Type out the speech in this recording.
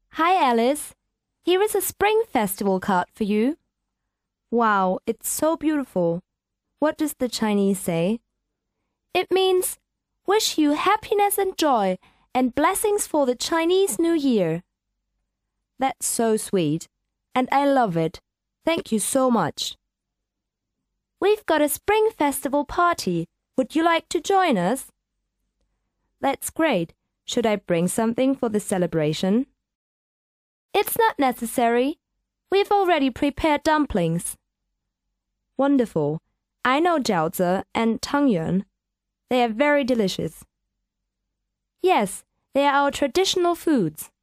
Hi, Alice. Here is a Spring Festival card for you. Wow, it's so beautiful. What does the Chinese say? It means, wish you happiness and joy and blessings for the Chinese New Year. That's so sweet, and I love it. Thank you so much. We've got a Spring Festival party. Would you like to join us? That's great. Should I bring something for the celebration? It's not necessary. We've already prepared dumplings. Wonderful. I know jiaozi and tangyuan. They are very delicious. Yes, they are our traditional foods.